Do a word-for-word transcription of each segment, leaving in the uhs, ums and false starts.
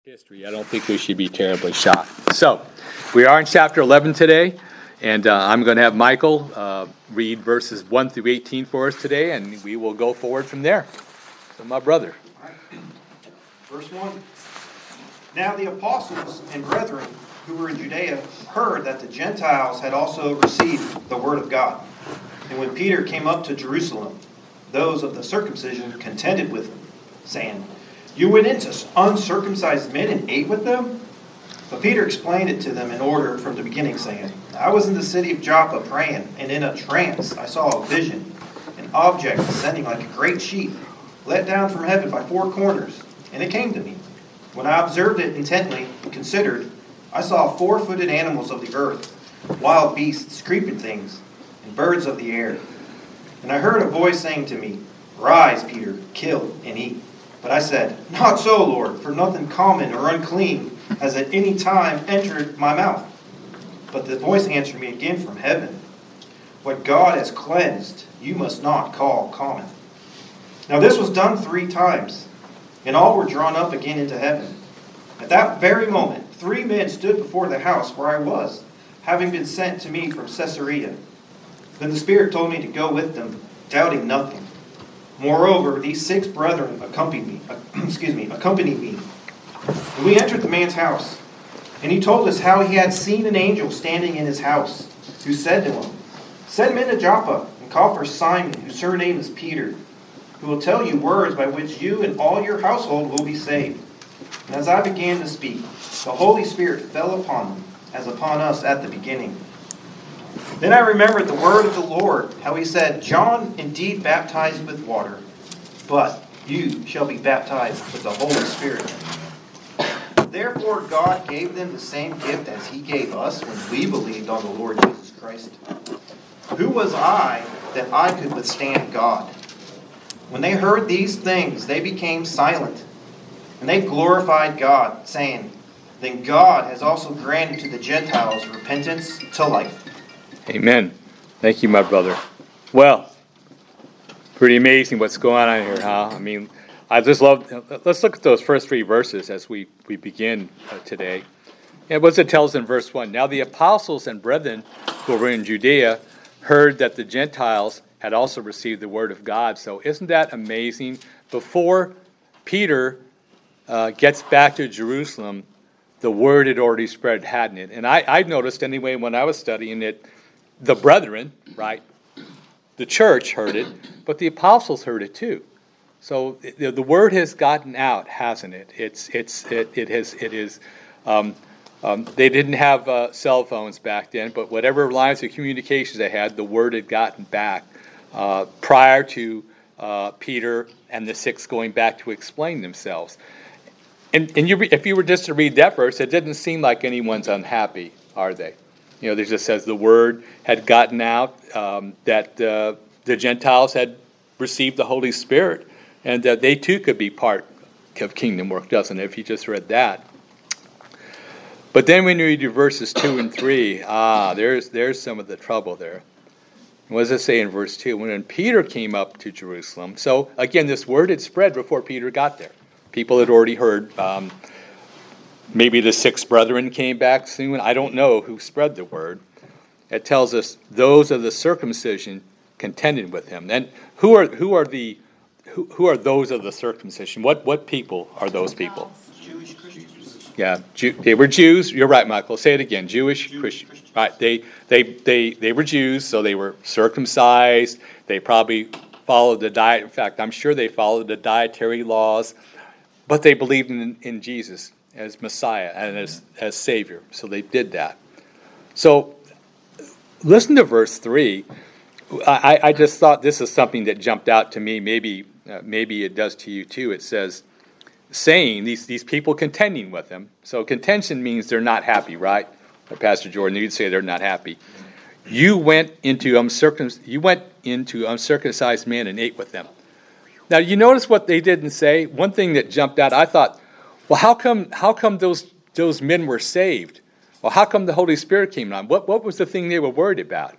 History. I don't think we should be terribly shocked. So, we are in chapter eleven today, and uh, I'm going to have Michael uh, read verses one through eighteen for us today, and we will go forward from there. So, my brother. All right. Verse one. Now the apostles and brethren who were in Judea heard that the Gentiles had also received the word of God. And when Peter came up to Jerusalem, those of the circumcision contended with him, saying, "You went into uncircumcised men and ate with them?" But Peter explained it to them in order from the beginning, saying, "I was in the city of Joppa praying, and in a trance I saw a vision, an object descending like a great sheep, let down from heaven by four corners. And it came to me. When I observed it intently and considered, I saw four-footed animals of the earth, wild beasts, creeping things, and birds of the air. And I heard a voice saying to me, 'Rise, Peter, kill and eat.' But I said, 'Not so, Lord, for nothing common or unclean has at any time entered my mouth.' But the voice answered me again from heaven, 'What God has cleansed, you must not call common.' Now this was done three times, and all were drawn up again into heaven. At that very moment, three men stood before the house where I was, having been sent to me from Caesarea. Then the Spirit told me to go with them, doubting nothing. Moreover, these six brethren accompanied me. excuse me, accompanied me. And we entered the man's house, and he told us how he had seen an angel standing in his house, who said to him, 'Send men to Joppa and call for Simon, whose surname is Peter, who will tell you words by which you and all your household will be saved.' And as I began to speak, the Holy Spirit fell upon them, as upon us at the beginning. Then I remembered the word of the Lord, how he said, 'John indeed baptized with water, but you shall be baptized with the Holy Spirit.' Therefore God gave them the same gift as he gave us when we believed on the Lord Jesus Christ. Who was I that I could withstand God? When they heard these things, they became silent, and they glorified God, saying, 'Then God has also granted to the Gentiles repentance to life.'" Amen. Thank you, my brother. Well, pretty amazing what's going on here, huh? I mean, I just love, let's look at those first three verses as we, we begin uh, today. And what it tells in verse one, "Now the apostles and brethren who were in Judea heard that the Gentiles had also received the word of God." So isn't that amazing? Before Peter uh, gets back to Jerusalem, the word had already spread, hadn't it? And I, I noticed anyway when I was studying it, the brethren, right, the church heard it, but the apostles heard it too. So the, the word has gotten out, hasn't it? It's it's it it has it is. Um, um, they didn't have uh, cell phones back then, but whatever lines of communications they had, the word had gotten back uh, prior to uh, Peter and the six going back to explain themselves. And and you re- if you were just to read that verse, it didn't seem like anyone's unhappy, are they? You know, it just says the word had gotten out, um, that uh, the Gentiles had received the Holy Spirit, and that they too could be part of kingdom work, doesn't it, if you just read that? But then when you read your verses two and three, ah, there's there's some of the trouble there. What does it say in verse two? When Peter came up to Jerusalem, so again, this word had spread before Peter got there. People had already heard. Um, maybe the six brethren came back soon. I don't know who spread the word. It tells us those of the circumcision contended with him. And who are who are the who, who are those of the circumcision? What what people are those people? Jewish Christians. Yeah, Jew, they were Jews. You're right, Michael. Say it again. Jewish, Jewish Christians. Christians. Right. They they they they were Jews, so they were circumcised. They probably followed the diet. In fact, I'm sure they followed the dietary laws. But they believed in, in Jesus as Messiah and as, as Savior. So they did that. So listen to verse three. I, I just thought this is something that jumped out to me. Maybe uh, maybe it does to you too. It says, saying, these, these people contending with him. So contention means they're not happy, right? Or Pastor Jordan, you'd say they're not happy. You went into uncircumcised, you went into uncircumcised men and ate with them. Now, you notice what they didn't say? One thing that jumped out, I thought, well, how come how come those those men were saved? Well, how come the Holy Spirit came on? What what was the thing they were worried about?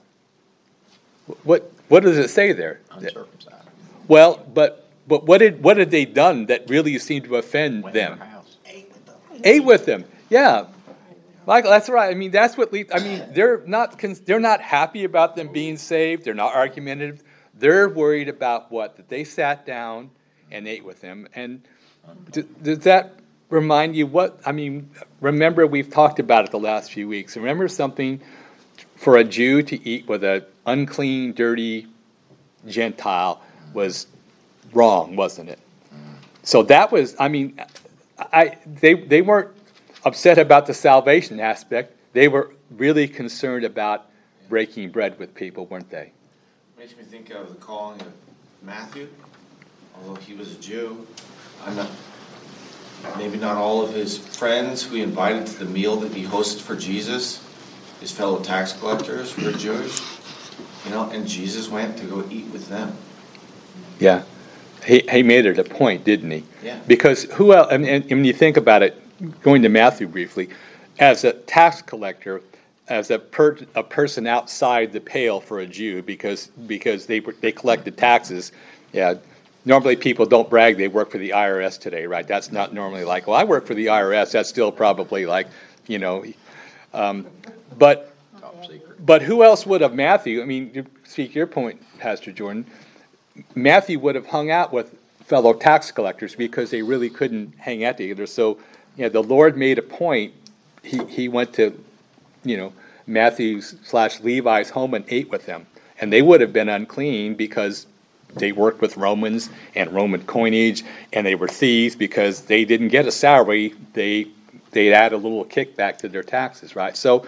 What what does it say there? Uncircumcised. Well, but but what did what had they done that really seemed to offend Went in them? their house. Ate with them. ate with them. Yeah, Michael, that's right. I mean, that's what leads. I mean, they're not they're not happy about them being saved. They're not argumentative. They're worried about what? That they sat down and ate with him. And d- does that remind you what? I mean, remember we've talked about it the last few weeks. Remember something for a Jew to eat with an unclean, dirty Gentile was wrong, wasn't it? So that was. I mean, I they they weren't upset about the salvation aspect. They were really concerned about breaking bread with people, weren't they? Makes me think of the calling of Matthew. Although he was a Jew, I'm not, maybe not all of his friends who he invited to the meal that he hosted for Jesus, his fellow tax collectors, were Jewish. You know, and Jesus went to go eat with them. Yeah. He he made it a point, didn't he? Yeah. Because who else, and, and when you think about it, going to Matthew briefly, as a tax collector, as a per, a person outside the pale for a Jew, because because they they collected taxes. Yeah, normally people don't brag they work for the I R S today, right? That's not normally like, well, I work for the I R S. That's still probably like, you know, um, but but who else would have Matthew? I mean, to speak your point, Pastor Jordan, Matthew would have hung out with fellow tax collectors because they really couldn't hang out together. So, you know, the Lord made a point. He he went to, you know, Matthew's slash Levi's home and ate with them. And they would have been unclean because they worked with Romans and Roman coinage, and they were thieves because they didn't get a salary. They they'd add a little kickback to their taxes, right? So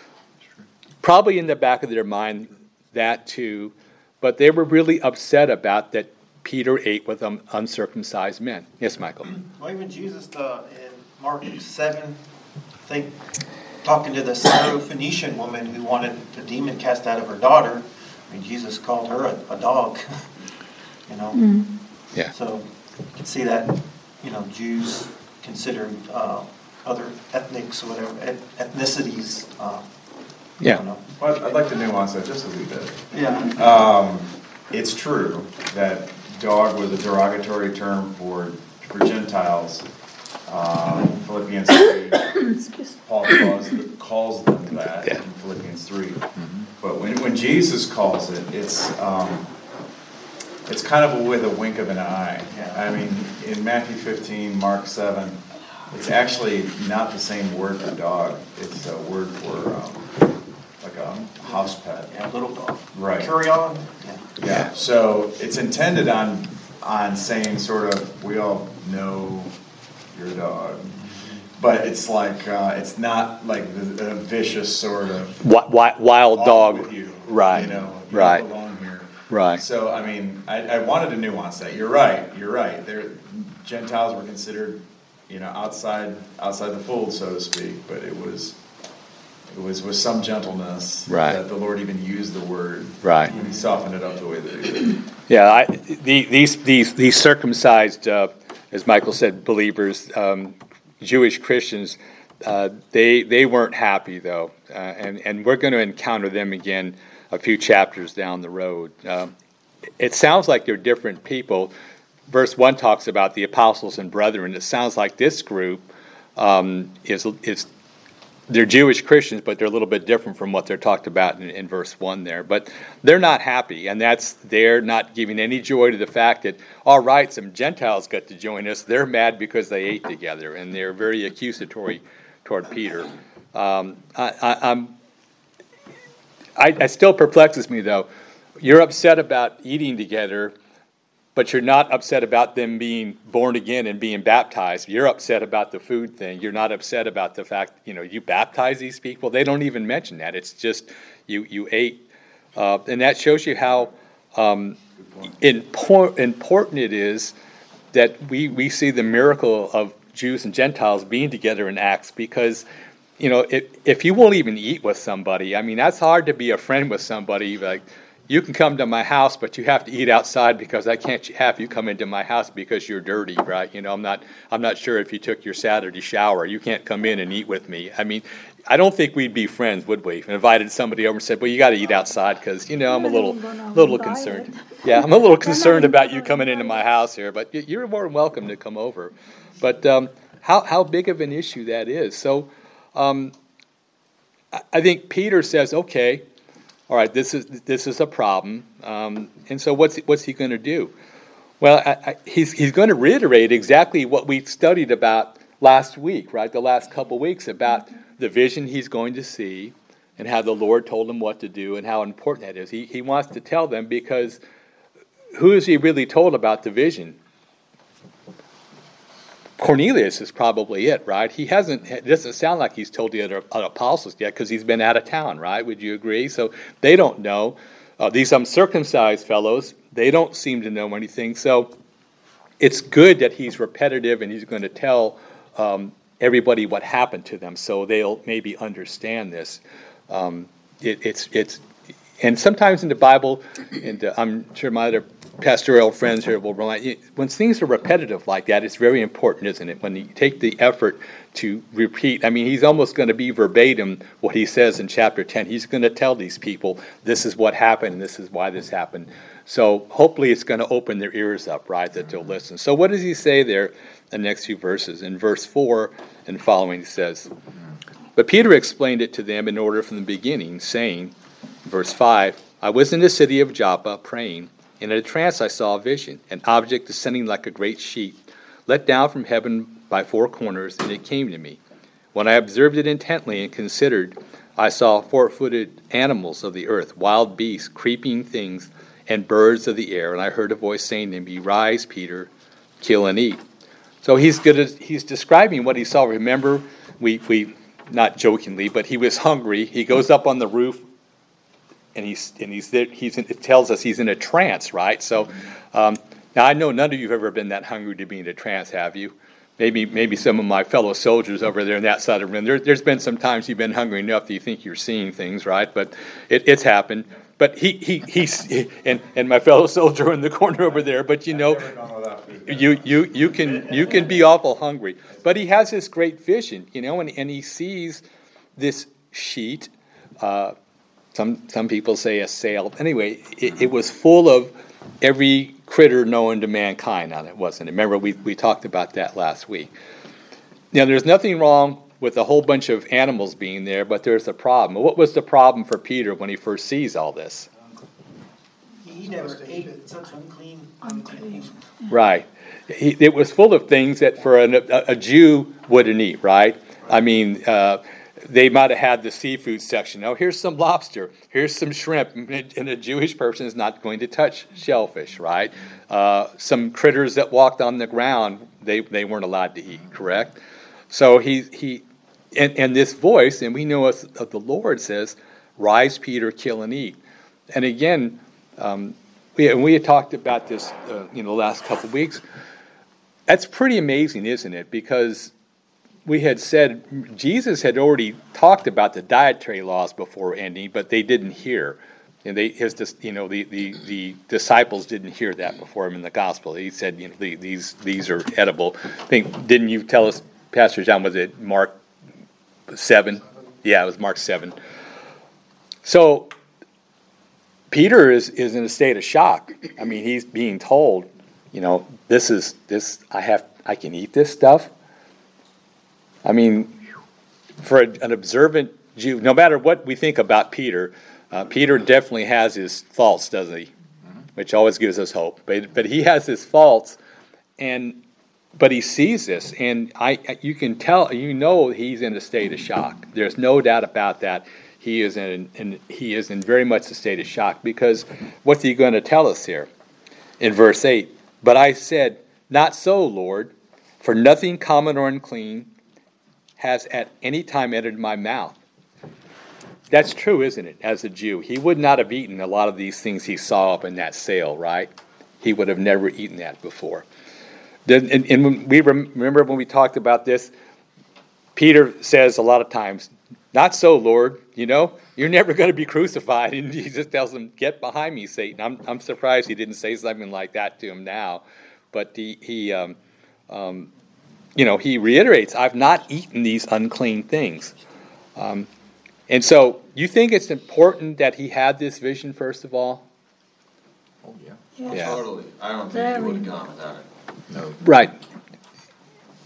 probably in the back of their mind that too, but they were really upset about that Peter ate with um, uncircumcised men. Yes, Michael. Well, even Jesus uh, in Mark seven, I think, talking to the Syrophoenician woman who wanted the demon cast out of her daughter, I mean, Jesus called her a, a dog, you know. Mm. Yeah. So you can see that, you know, Jews considered uh, other ethnics or whatever, et- ethnicities. Uh, yeah. I don't know. Well, I'd like to nuance that just a little bit. Yeah. Um, it's true that dog was a derogatory term for for Gentiles. Um, Philippians three, Paul calls, calls them that Yeah. in Philippians three. Mm-hmm. But when when Jesus calls it, it's um, it's kind of with a wink of an eye. Yeah. I mean, in Matthew fifteen, Mark seven, it's actually not the same word for dog. It's a word for um, like a house pet. Yeah, little dog. Right. Carry on. Yeah. Yeah, so it's intended on on saying sort of, we all know your dog, but it's like uh, it's not like the, the vicious sort of Wi- wi- wild off dog. with you, Right. You know, you Right. don't belong here. Right. So I mean, I, I wanted to nuance that. You're right. You're right. There, Gentiles were considered, you know, outside outside the fold, so to speak. But it was it was with some gentleness Right. that the Lord even used the word. Right. He softened it up the way that he did. Yeah, I, the, these these these circumcised, uh, as Michael said, believers, um, Jewish Christians, uh, they they weren't happy though, uh, and and we're going to encounter them again a few chapters down the road. Um, it sounds like they're different people. Verse one talks about the apostles and brethren. It sounds like this group um, is is. They're Jewish Christians, but they're a little bit different from what they're talked about in, in verse one there. But they're not happy, and that's they're not giving any joy to the fact that, all right, some Gentiles got to join us. They're mad because they ate together, and they're very accusatory toward Peter. Um, I, I, I'm, I, it still perplexes me, though. You're upset about eating together, but you're not upset about them being born again and being baptized. You're upset about the food thing. You're not upset about the fact, you know, you baptize these people. They don't even mention that. It's just you you ate. Uh, and that shows you how um, impor- important it is that we, we see the miracle of Jews and Gentiles being together in Acts, because, you know, if, if you won't even eat with somebody, I mean, that's hard to be a friend with somebody. Like, you can come to my house, but you have to eat outside because I can't have you come into my house because you're dirty, right? You know, I'm not I'm not sure if you took your Saturday shower. You can't come in and eat with me. I mean, I don't think we'd be friends, would we? If I invited somebody over and said, well, you got to eat outside because, you know, I'm a little little concerned. Yeah, I'm a little concerned about you coming into my house here, but you're more than welcome to come over. But um, how, how big of an issue that is. So um, I, I think Peter says, okay, all right, this is this is a problem. Um, and so what's what's he going to do? Well, I, I, he's he's going to reiterate exactly what we studied about last week, right? The last couple weeks about the vision he's going to see and how the Lord told him what to do and how important that is. He he wants to tell them because who is he really told about the vision? Cornelius is probably it, right? He hasn't, it doesn't sound like he's told the other apostles yet because he's been out of town, right? Would you agree? So they don't know. Uh, these uncircumcised fellows, they don't seem to know anything. So it's good that he's repetitive and he's going to tell um, everybody what happened to them so they'll maybe understand this. Um, it, it's, it's, and sometimes in the Bible, and uh, I'm sure my other pastoral friends here will remind you, when things are repetitive like that, it's very important, isn't it? When you take the effort to repeat, I mean, he's almost going to be verbatim what he says in chapter ten. He's going to tell these people, this is what happened, and this is why this happened. So hopefully it's going to open their ears up, right, that they'll listen. So what does he say there in the next few verses? In verse four and following, he says, but Peter explained it to them in order from the beginning, saying, verse five, I was in the city of Joppa praying, and in a trance I saw a vision, an object descending like a great sheet, let down from heaven by four corners, and it came to me. When I observed it intently and considered, I saw four-footed animals of the earth, wild beasts, creeping things, and birds of the air. And I heard a voice saying to me, rise, Peter, kill and eat. So he's good at, he's describing what he saw. Remember, we, we not jokingly, but he was hungry. He goes up on the roof, and he's and he's there, he's in, it tells us he's in a trance, right? So um, now I know none of you have ever been that hungry to be in a trance, have you? Maybe maybe some of my fellow soldiers over there on that side of the room. There, there's been some times you've been hungry enough that you think you're seeing things, right? But it, it's happened. But he he he's and, and my fellow soldier in the corner over there. But you know, you you you can you can be awful hungry. But he has this great vision, you know, and, and he sees this sheet. Uh, Some some people say a sail. Anyway, it, it was full of every critter known to mankind on it, wasn't it? Remember, we, we talked about that last week. Now, there's nothing wrong with a whole bunch of animals being there, but there's a problem. What was the problem for Peter when he first sees all this? He never ate such unclean, unclean. Right. He, it was full of things that for an, a, a Jew wouldn't eat, right? I mean... Uh, They might have had the seafood section. Oh, here's some lobster. Here's some shrimp. And a Jewish person is not going to touch shellfish, right? Uh, some critters that walked on the ground, they, they weren't allowed to eat, correct? So he, he and, and this voice, and we know of the Lord says, rise, Peter, kill and eat. And again, um, we, and we had talked about this uh, you know, the last couple of weeks. That's pretty amazing, isn't it? Because we had said Jesus had already talked about the dietary laws before ending, but they didn't hear, and they his you know the, the, the disciples didn't hear that before him in the gospel. He said, you know, the, these these are edible. I think didn't you tell us, Pastor John? Was it Mark seven? Yeah, it was Mark seven. So Peter is is in a state of shock. I mean, he's being told, you know, this is this I have I can eat this stuff. I mean, for a, an observant Jew, no matter what we think about Peter, uh, Peter definitely has his faults, doesn't he? Mm-hmm. Which always gives us hope. But but he has his faults, and but he sees this, and I you can tell, you know, he's in a state of shock. There's no doubt about that. He is in, in he is in very much a state of shock because what's he going to tell us here in verse eight? But I said, not so, Lord, for nothing common or unclean has at any time entered my mouth. That's true, isn't it, as a Jew? He would not have eaten a lot of these things he saw up in that sail, right? He would have never eaten that before. And, and, and when we rem- remember when we talked about this, Peter says a lot of times, not so, Lord, you know, you're never going to be crucified. And Jesus tells him, get behind me, Satan. I'm, I'm surprised he didn't say something like that to him now. But he... he um, um, You know, he reiterates, I've not eaten these unclean things. Um, and so, you think it's important that he had this vision, first of all? Oh, yeah. Yeah. Yeah. Totally. I don't think he would have gone without it. No. Right.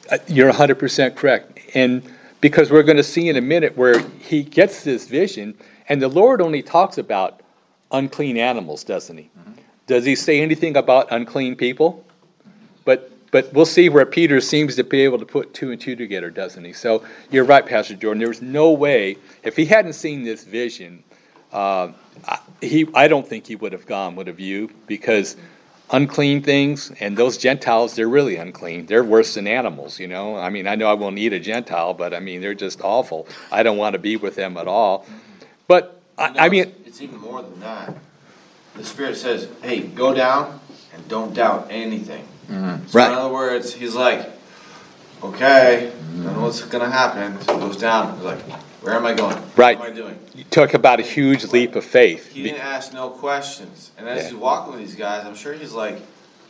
Uh, You're one hundred percent correct. And because we're going to see in a minute where he gets this vision, and the Lord only talks about unclean animals, doesn't he? Mm-hmm. Does he say anything about unclean people? But but we'll see where Peter seems to be able to put two and two together, doesn't he? So you're right, Pastor Jordan. There's no way, if he hadn't seen this vision, uh, I, he I don't think he would have gone, would have you? Because unclean things, and those Gentiles, they're really unclean. They're worse than animals, you know. I mean, I know I won't eat a Gentile, but I mean, they're just awful. I don't want to be with them at all. But, I, You know, I mean... it's, it's even more than that. The Spirit says, hey, go down and don't doubt anything. Mm-hmm. So Right. in other words, he's like, okay, I don't know what's going to happen. So he goes down. He's like, where am I going? Right. What am I doing? You talk about a huge leap of faith. He didn't ask no questions. And as Yeah. he's walking with these guys, I'm sure he's like,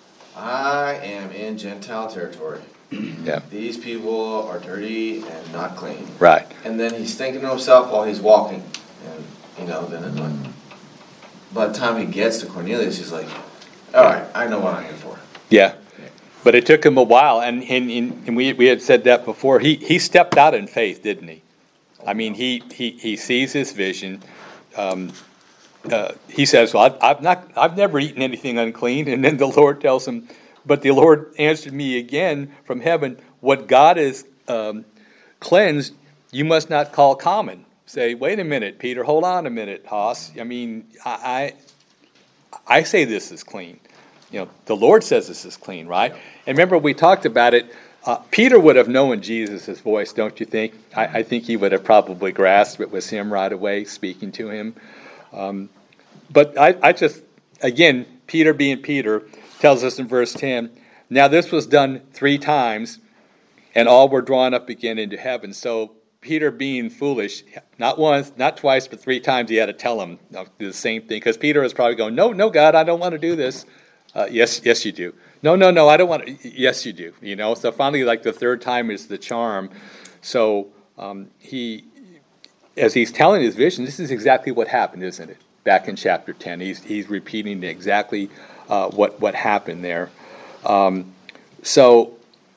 I am in Gentile territory. Yeah. These people are dirty and not clean. Right. And then he's thinking to himself while he's walking. And, you know, then it's like, by the time he gets to Cornelius, he's like, all right, I know what I'm here for. Yeah. But it took him a while, and, and, and we we had said that before. He he stepped out in faith, didn't he? I mean, he, he, he sees his vision. Um, uh, he says, well, I've, I've not I've never eaten anything unclean. And then the Lord tells him, but the Lord answered me again from heaven, what God has um, cleansed, you must not call common. Say, wait a minute, Peter, hold on a minute, Haas. I mean, I I, I say this is clean. You know, the Lord says this is clean, right? And remember, we talked about it. Uh, Peter would have known Jesus' voice, don't you think? I, I think he would have probably grasped it was him right away speaking to him. Um, but I, I just, again, Peter being Peter, tells us in verse ten, now this was done three times, and all were drawn up again into heaven. So Peter being foolish, not once, not twice, but three times he had to tell him the same thing. Because Peter was probably going, no, no, God, I don't want to do this. Uh, yes, yes, you do. No, no, no, I don't want to. Yes, you do. You know, so finally, like the third time is the charm. So um, he, as he's telling his vision, this is exactly what happened, isn't it? Back in chapter ten, he's he's repeating exactly uh, what what happened there. Um, so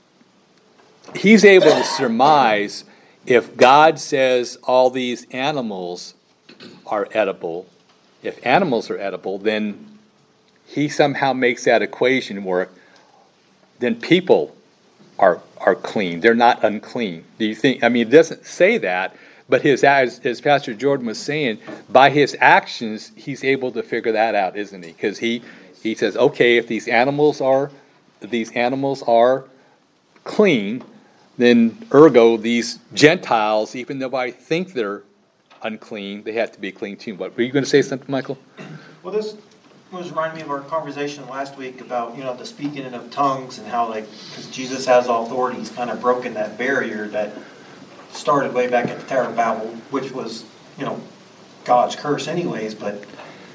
he's able to surmise if God says all these animals are edible. If animals are edible, then he somehow makes that equation work, then people are are clean. They're not unclean. Do you think? I mean, it doesn't say that, but his as, as Pastor Jordan was saying, by his actions, he's able to figure that out, isn't he? Because he he says, okay, if these animals are these animals are clean, then ergo these Gentiles, even though I think they're unclean, they have to be clean too. But were you going to say something, Michael? Well, this was reminding me of our conversation last week about, you know, the speaking of tongues and how, like, because Jesus has all authority, he's kind of broken that barrier that started way back at the Tower of Babel, which was, you know, God's curse anyways. But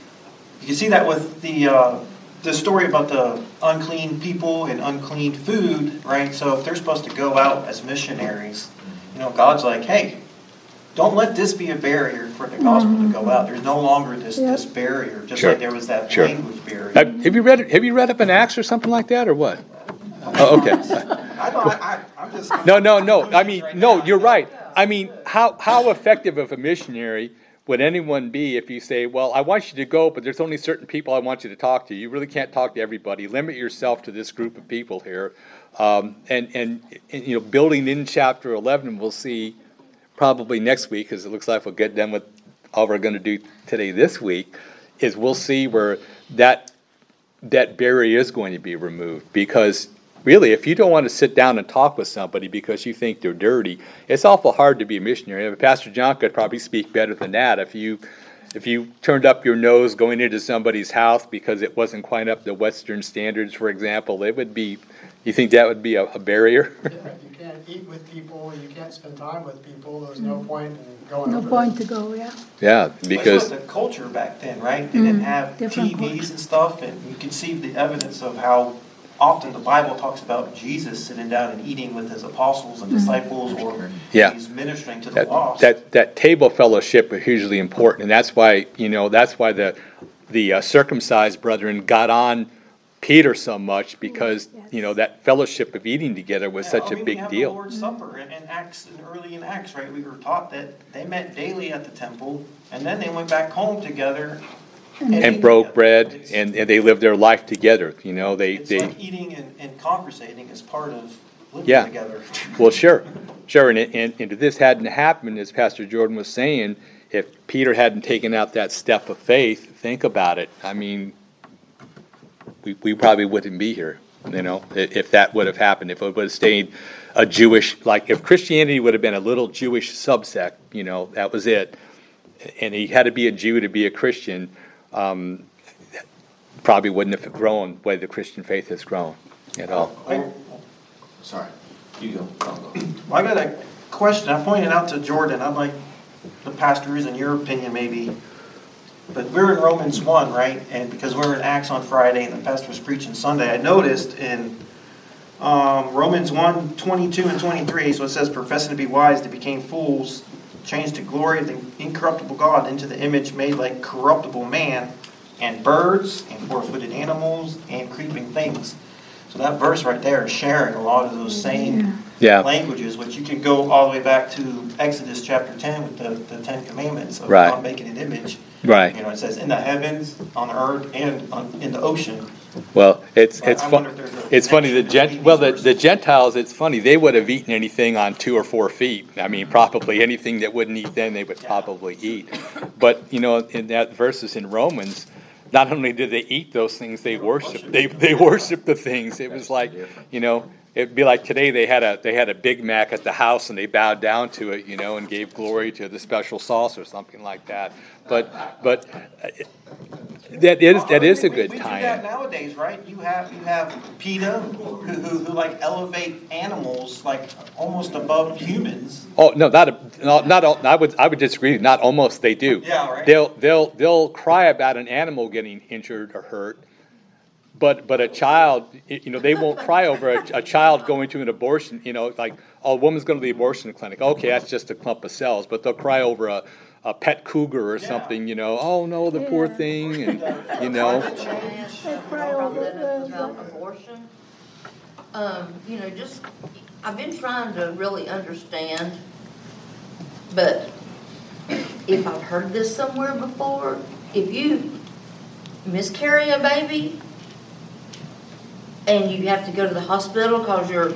you can see that with the uh, the story about the unclean people and unclean food, right? So if they're supposed to go out as missionaries, you know, God's like, hey, don't let this be a barrier for the gospel mm-hmm. to go out. There's no longer this, yep. this barrier, just sure. like there was that sure. language barrier. Have, have you read Have you read up an Acts or something like that, or what? Oh, okay. I don't, I, I'm just no, no, no. I mean, right no. Now. You're right. I mean, how how effective of a missionary would anyone be if you say, well, I want you to go, but there's only certain people I want you to talk to. You really can't talk to everybody. Limit yourself to this group of people here. Um, and, and, and, you know, building in chapter eleven, we'll see probably next week, because it looks like we'll get done with all we're going to do today this week, is we'll see where that that barrier is going to be removed. Because really, if you don't want to sit down and talk with somebody because you think they're dirty, it's awful hard to be a missionary. I mean, Pastor John could probably speak better than that. If you if you turned up your nose going into somebody's house because it wasn't quite up to Western standards, for example, it would be, you think that would be a, a barrier? Yeah, you can't eat with people, you can't spend time with people, there's no point in going No over point there. to go, yeah. Yeah, because... That's the culture back then, right? They didn't have different T Vs culture. and stuff, and you can see the evidence of how often the Bible talks about Jesus sitting down and eating with his apostles and disciples, or Yeah. he's ministering to the that, lost. that that table fellowship is hugely important, and that's why, you know, that's why the the uh, circumcised brethren got on Peter so much because, you know, that fellowship of eating together was Yeah, such I a mean, big we have deal. The Lord's Supper in, in Acts, in early in Acts, right? We were taught that they met daily at the temple, and then they went back home together and, And ate broke together. bread, It's- and, and they lived their life together, you know, they, It's they, like eating and, and conversating is part of living Yeah. together. well, sure, sure, and, it- and, and if this hadn't happened, as Pastor Jordan was saying, if Peter hadn't taken out that step of faith, think about it, I mean, we, we probably wouldn't be here, you know, i- if that would have happened, if it would have stayed a Jewish, like, if Christianity would have been a little Jewish subsect, you know, that was it, and he had to be a Jew to be a Christian, um, probably wouldn't have grown the way the Christian faith has grown at all. I, Sorry, you go. I'll go. I got a question. I pointed out to Jordan, I'd like the pastors, in your opinion maybe, but we're in Romans one, right? And because we're in Acts on Friday and the pastor was preaching Sunday, I noticed in um, Romans one, twenty-two and twenty-three, so it says, professing to be wise, they became fools, changed the glory of the incorruptible God into the image made like corruptible man, and birds, and four-footed animals, and creeping things. So that verse right there is sharing a lot of those same Yeah. languages, which you can go all the way back to Exodus chapter ten with the, the Ten Commandments of Right. not making an image. Right. You know, it says in the heavens, on the earth, and on, in the ocean. Well, it's I- it's I fun. wonder if there's a It's funny the connection gent. between Well, these the, the verses. Gentiles. It's funny they would have eaten anything on two or four feet. I mean, probably anything that wouldn't eat then they would probably eat. But you know, in that verses in Romans, not only did they eat those things, they worship. They they worship the things. It was like, you know, it'd be like today they had a they had a Big Mac at the house and they bowed down to it, you know, and gave glory to the special sauce or something like that. But but uh, that is that is a We- good we, we tie-in. do that nowadays, right? You have you have PETA who, who, who like elevate animals like almost above humans. Oh no, not a, not not. al- I would I would disagree. Not almost. They do. Yeah, right. They'll they'll they'll cry about an animal getting injured or hurt, but but a child, y- you know, they won't cry over a, a child going to an abortion. You know, like, oh, a woman's going to the abortion clinic. Okay, that's just a clump of cells. But they'll cry over a, a pet cougar or Yeah. something. You know, oh no, the poor Yeah. thing, and you know. Climate change. They cry brought over that up the- about abortion. Um, you know, just, I've been trying to really understand, but if I've heard this somewhere before, if you miscarry a baby and you have to go to the hospital because you're,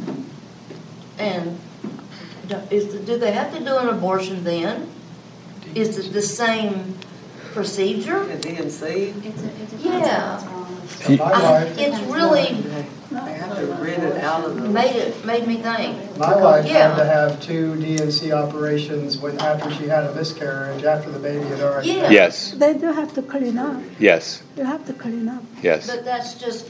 and do- is, do they have to do an abortion then? Is it the same procedure? A D and C, Yeah. In my I- life, It's really they have to rid it out of the. made it, made me think. my wife had Yeah. to have two D and C operations when, after she had a miscarriage, after the baby had already. Yeah. Yes, They do have to clean up. yes, You have to clean up. yes. But that's just,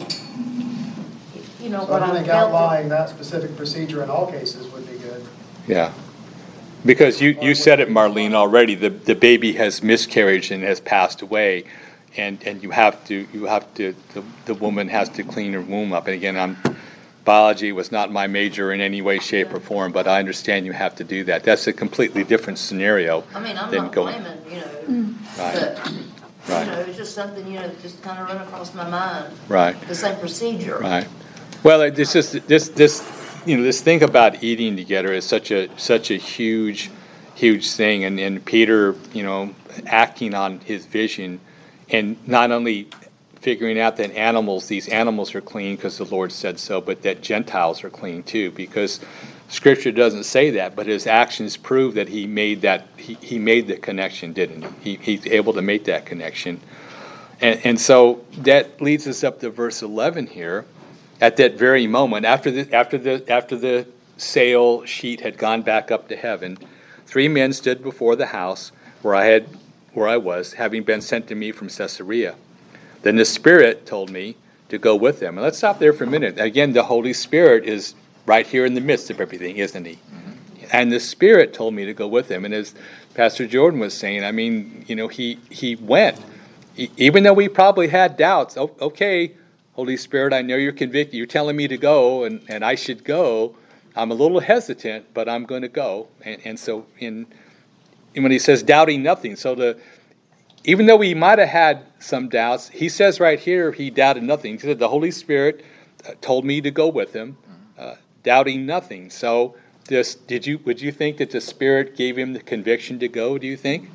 you know, So what I I think felt. outlining that specific procedure in all cases would be good. Yeah. Because you, you said it, Marlene, already, the, the baby has miscarriage and has passed away, and, and you have to, you have to, the, the woman has to clean her womb up. And again, I'm, biology was not my major in any way, shape, or form, but I understand you have to do that. That's a completely different scenario. I mean, I'm than not going- blaming, you know, Right, but, you Right. know, it's just something, you know, just kind of run across my mind. right. The same procedure. Right. Well, it- it's just this this you know this thing about eating together is such a such a huge huge thing, and and Peter, you know, acting on his vision, and not only figuring out that animals these animals are clean because the Lord said so, but that Gentiles are clean too, because Scripture doesn't say that, but his actions prove that he made that he, he made the connection, didn't he? he? He's able to make that connection. And, and so that leads us up to verse eleven here. At that very moment, after the after the after the sail sheet had gone back up to heaven, three men stood before the house where I had where I was, having been sent to me from Caesarea. Then the Spirit told me to go with them. And let's stop there for a minute. Again, the Holy Spirit is right here in the midst of everything, isn't he? And the Spirit told me to go with him. And as Pastor Jordan was saying, I mean, you know, he he went. E- Even though we probably had doubts, oh, okay, Holy Spirit, I know you're convicted. You're telling me to go, and, and I should go. I'm a little hesitant, but I'm going to go. And, and so in, and when he says doubting nothing, so the even though he might have had some doubts, he says right here he doubted nothing. He said the Holy Spirit uh, told me to go with him, uh, doubting nothing. So, this, did you would you think that the Spirit gave him the conviction to go? Do you think?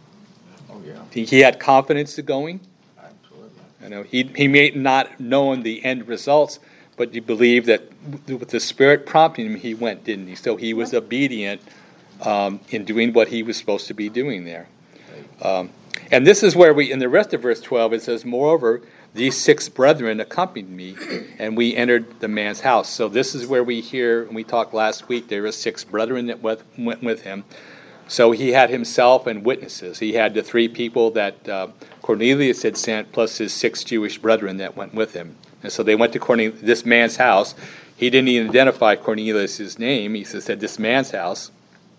Oh yeah, He, he had confidence to going. absolutely. You know, he he may not known the end results, but you believe that with the Spirit prompting him, he went, didn't he? So he was obedient um, in doing what he was supposed to be doing there. Um, and this is where we, in the rest of verse twelve, it says, moreover, these six brethren accompanied me, and we entered the man's house. So this is where we hear, and we talked last week, there were six brethren that went, went with him. So he had himself and witnesses. He had the three people that uh, Cornelius had sent, plus his six Jewish brethren that went with him. And so they went to Cornelius, this man's house. He didn't even identify Cornelius' name. He said, this man's house.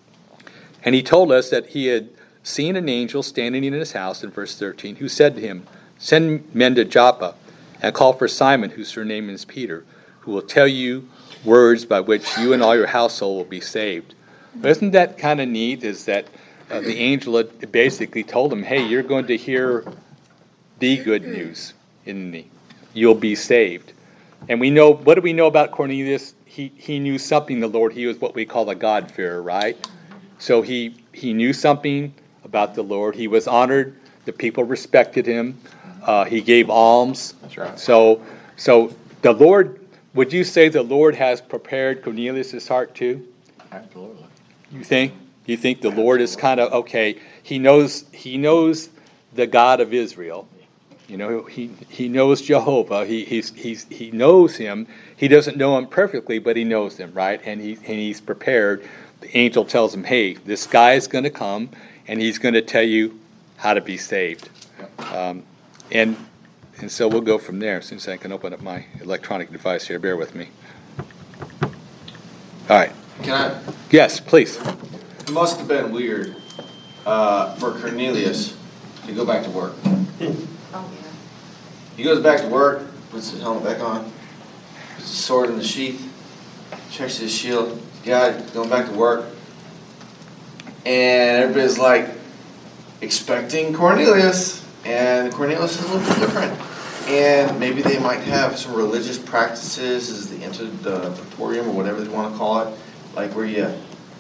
And he told us that he had seen an angel standing in his house, in verse thirteen, who said to him, send men to Joppa, and call for Simon, whose surname is Peter, who will tell you words by which you and all your household will be saved. But isn't that kind of neat, is that uh, the angel had basically told him, hey, you're going to hear the good news in me. You'll be saved. And we know, what do we know about Cornelius? He he knew something, the Lord. He was what we call a God-fearer, right? So he, he knew something about the Lord. He was honored. The people respected him. Uh, he gave alms. That's right. So, so the Lord, would you say the Lord has prepared Cornelius' heart too? Absolutely. You think? You think the Lord is kind of, okay, he knows he knows the God of Israel. You know, he, he knows Jehovah. He he's, he's he knows him. He doesn't know him perfectly, but he knows him, right? And he and he's prepared. The angel tells him, hey, this guy is going to come, and he's going to tell you how to be saved. Um, and and so we'll go from there. Since I can open up my electronic device here, bear with me. All right. Can I? Yes, please. It must have been weird uh, for Cornelius to go back to work. Oh, yeah. He goes back to work, puts his helmet back on, puts his sword in the sheath, checks his shield. Guy going back to work, and everybody's like expecting Cornelius, and Cornelius is a little bit different. And maybe they might have some religious practices as they entered the praetorium or whatever they want to call it, like where you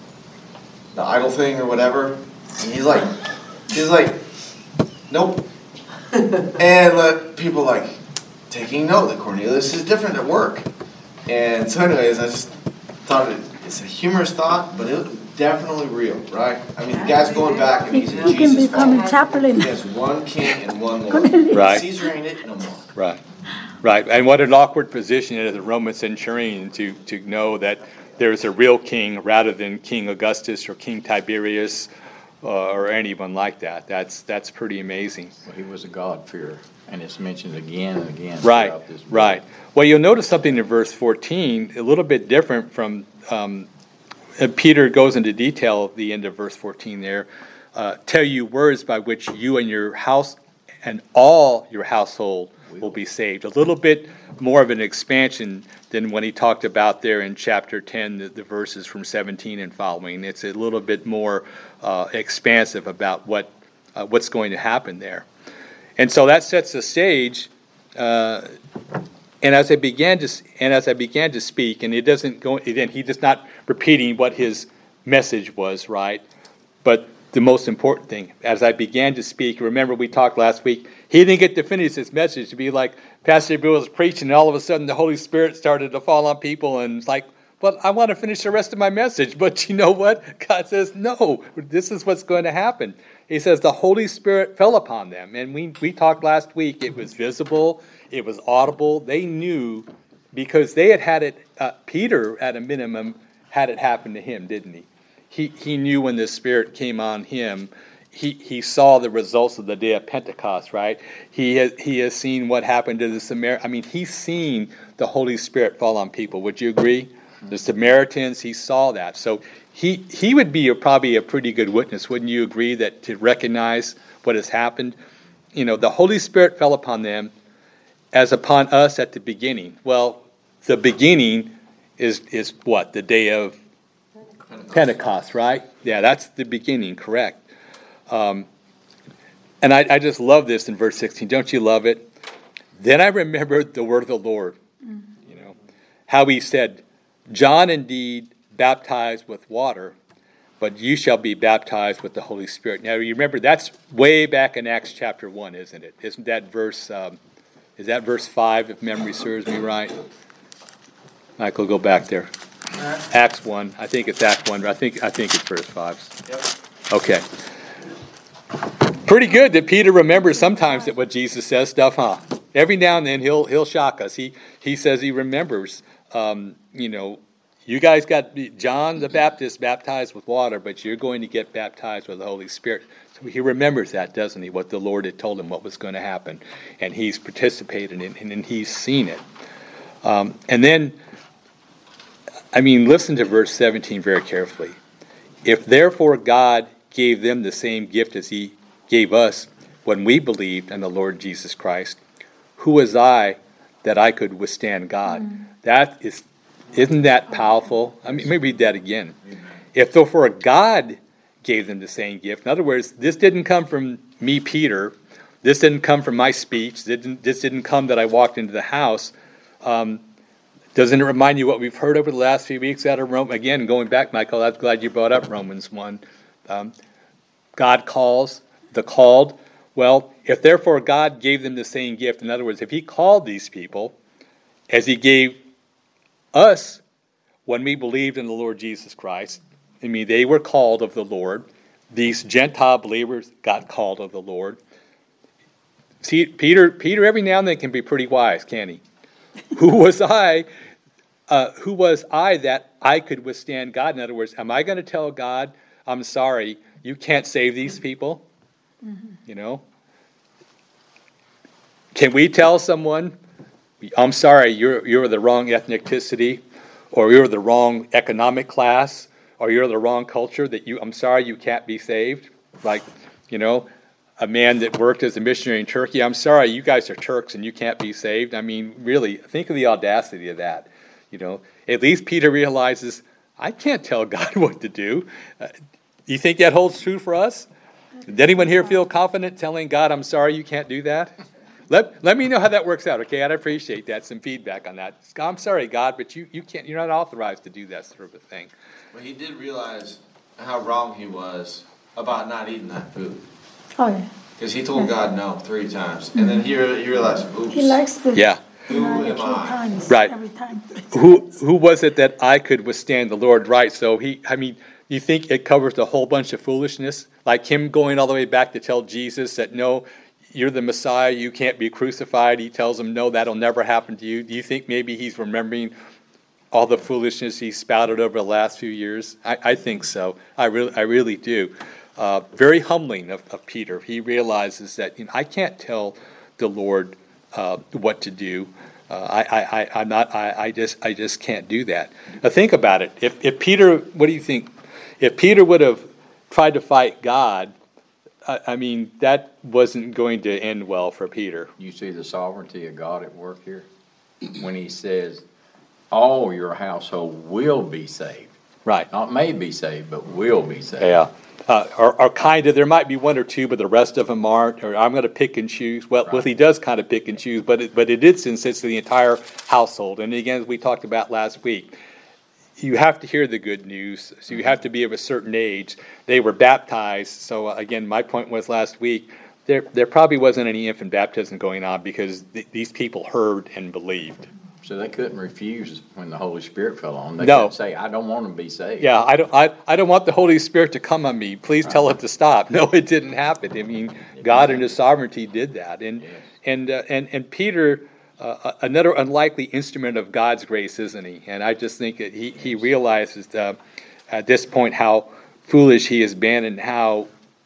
the idol thing or whatever. And he's like, he's like, nope. And let people like taking note that Cornelius is different at work. And so, anyways, I just thought it. It's a humorous thought, but it's definitely real, right? I mean, the guy's going back and he's in He can Jesus' become form. a chaplain. He has one king and one Lord. Right. Caesar ain't it no more. Right, right. And what an awkward position as a Roman centurion to, to know that there's a real king rather than King Augustus or King Tiberius uh, or anyone like that. That's that's pretty amazing. Well, he was a God-fearer, and it's mentioned again and again Right, throughout this book. right. Well, you'll notice something in verse fourteen, a little bit different from um, uh, Peter goes into detail at the end of verse fourteen there. Uh, tell you words by which you and your house and all your household will be saved. A little bit more of an expansion than when he talked about there in chapter ten, the, the verses from seventeen and following. It's a little bit more uh, expansive about what uh, what's going to happen there. And so that sets the stage. Uh, and as I began to and as I began to speak, and it doesn't go again, he just not repeating what his message was, right? But the most important thing, as I began to speak, remember we talked last week, he didn't get to finish his message to be like Pastor Bill was preaching, and all of a sudden the Holy Spirit started to fall on people, and it's like, well, I want to finish the rest of my message. But you know what? God says, no, this is what's going to happen. He says the Holy Spirit fell upon them. And we, we talked last week, it was visible, it was audible. They knew because they had had it, uh, Peter at a minimum had it happen to him, didn't he? He he knew when the Spirit came on him. He he saw the results of the day of Pentecost, right? He has, he has seen what happened to the Samaritan. I mean, he's seen the Holy Spirit fall on people. Would you agree? The Samaritans, he saw that. So he he would be a, probably a pretty good witness. Wouldn't you agree that to recognize what has happened? You know, the Holy Spirit fell upon them as upon us at the beginning. Well, the beginning is is what? The day of Pentecost, right? Yeah, that's the beginning, correct. Um, and I, I just love this in verse sixteen. Don't you love it? Then I remembered the word of the Lord. Mm-hmm. You know, how he said, John indeed baptized with water, but you shall be baptized with the Holy Spirit. Now, you remember, that's way back in Acts chapter one, isn't it? Isn't that verse, um, is that verse five, if memory serves me right? Michael, go back there. Acts one. I think it's Acts one, but I think, I think it's verse five. Yep. Okay. Pretty good that Peter remembers sometimes that what Jesus says stuff, huh? Every now and then he'll he'll shock us. He he says he remembers, um, you know, you guys got John the Baptist baptized with water, but you're going to get baptized with the Holy Spirit. So he remembers that, doesn't he? What the Lord had told him, what was going to happen. And he's participated in it, and he's seen it. Um, and then, I mean, listen to verse seventeen very carefully. If therefore God gave them the same gift as he gave us when we believed in the Lord Jesus Christ, who was I that I could withstand God? Mm. That is, isn't that powerful? I mean, maybe read that again. Amen. If therefore God gave them the same gift, in other words, this didn't come from me, Peter. This didn't come from my speech. This didn't, this didn't come that I walked into the house. Um, doesn't it remind you what we've heard over the last few weeks out of Rome? Again, going back, Michael, I'm glad you brought up Romans one. Um, God calls the called. Well, if therefore God gave them the same gift, in other words, if he called these people as he gave us when we believed in the Lord Jesus Christ, I mean, they were called of the Lord. These Gentile believers got called of the Lord. See, Peter, Peter every now and then can be pretty wise, can't he? Who was I? Uh, who was I that I could withstand God? In other words, am I going to tell God, I'm sorry, you can't save these people? Mm-hmm. You know? Can we tell someone, I'm sorry, you're you're the wrong ethnicity, or you're the wrong economic class, or you're the wrong culture, that you, I'm sorry, you can't be saved? Like, you know, a man that worked as a missionary in Turkey, I'm sorry, you guys are Turks and you can't be saved. I mean, really, think of the audacity of that. You know, at least Peter realizes, I can't tell God what to do. Uh, you think that holds true for us? Did anyone here feel confident telling God, I'm sorry, you can't do that? Let let me know how that works out, okay? I'd appreciate that, some feedback on that. I'm sorry, God, but you, you can't, you're not authorized to do that sort of thing. Well, he did realize how wrong he was about not eating that food. Oh, yeah. Because he told God no three times. And then he, he realized, oops. He likes the yeah. Who am I? times, right. Every time. Who who was it that I could withstand the Lord? Right. So he, I mean, you think it covers a whole bunch of foolishness? Like him going all the way back to tell Jesus that, no, you're the Messiah, you can't be crucified. He tells him, no, that'll never happen to you. Do you think maybe he's remembering all the foolishness he spouted over the last few years? I, I think so. I really, I really do. Uh, very humbling of, of Peter. He realizes that, you know, I can't tell the Lord uh, what to do. Uh, I, I, I'm not. I, I just, I just can't do that. Now think about it. If, if Peter, what do you think? If Peter would have tried to fight God, I, I mean, that wasn't going to end well for Peter. You see the sovereignty of God at work here when he says, all your household will be saved. Right. Not may be saved, but will be saved. Yeah. Uh, or, or kind of, there might be one or two, but the rest of them aren't. Or I'm going to pick and choose. Well, right. well, he does kind of pick and choose, but it, but it is since it's the entire household. And again, as we talked about last week, you have to hear the good news. So you have to be of a certain age. They were baptized. So uh, again, my point was last week, there there probably wasn't any infant baptism going on because th- these people heard and believed. So they couldn't refuse when the Holy Spirit fell on. They no. couldn't say, I don't want to be saved. Yeah, I don't I, I don't want the Holy Spirit to come on me. Please right. tell it to stop. No, it didn't happen. I mean, God in his sovereignty did that. And yes. and, uh, and and Peter, uh, another unlikely instrument of God's grace, isn't he? And I just think that he, he realizes uh, at this point how foolish he has been and how,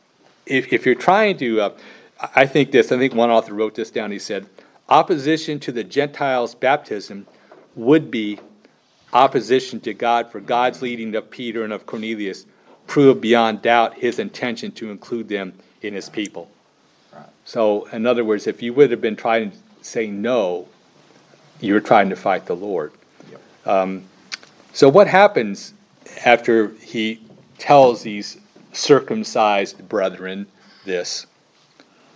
if, if you're trying to, uh, I think this, I think one author wrote this down, he said, opposition to the Gentiles' baptism would be opposition to God, for God's leading of Peter and of Cornelius proved beyond doubt his intention to include them in his people. Right. So, in other words, if you would have been trying to say no, you were trying to fight the Lord. Yep. Um, so what happens after he tells these circumcised brethren this?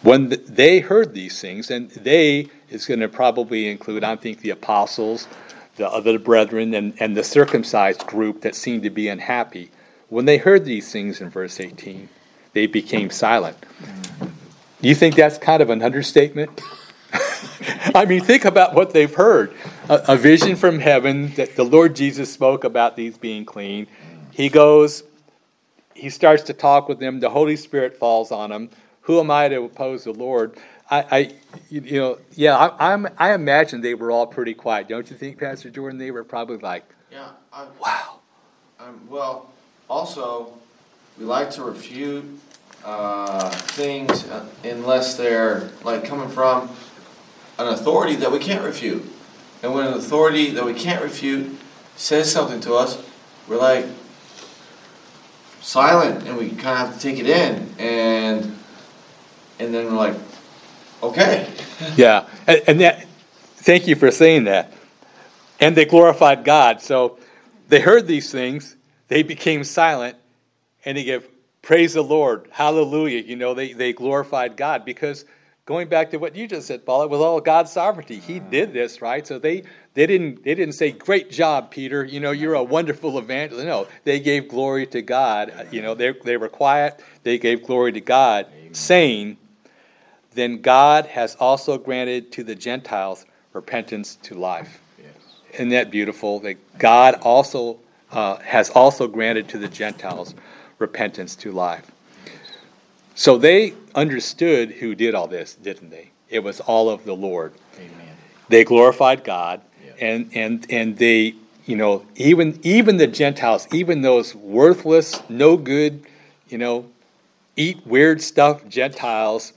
when they heard these things, and they is going to probably include, I think, the apostles, the other brethren, and, and the circumcised group that seemed to be unhappy. When they heard these things in verse eighteen, they became silent. Do you think that's kind of an understatement? I mean, think about what they've heard. A, a vision from heaven that the Lord Jesus spoke about these being clean. He goes, he starts to talk with them. The Holy Spirit falls on him. Who am I to oppose the Lord? I, I you know, yeah, I, I'm, I imagine they were all pretty quiet. Don't you think, Pastor Jordan? They were probably like, Yeah. I, wow. Um, well, also, we like to refute uh, things uh, unless they're like coming from an authority that we can't refute. And when an authority that we can't refute says something to us, we're like silent, and we kind of have to take it in, and and then we're like, okay. Yeah, and, and that. Thank you for saying that. And they glorified God. So they heard these things, they became silent, and they give praise the Lord, hallelujah. You know, they they glorified God because. Going back to what you just said, Paul, it was all God's sovereignty. He did this, right? So they, they didn't they didn't say, "Great job, Peter. You know, you're a wonderful evangelist." No, they gave glory to God. You know, they they were quiet. They gave glory to God, saying, "Then God has also granted to the Gentiles repentance to life." Yes. Isn't that beautiful? That God also uh, has also granted to the Gentiles repentance to life. So they understood who did all this, didn't they? It was all of the Lord. Amen. They glorified God, Yes. and and and they, you know, even even the Gentiles, even those worthless, no good, you know, eat weird stuff Gentiles,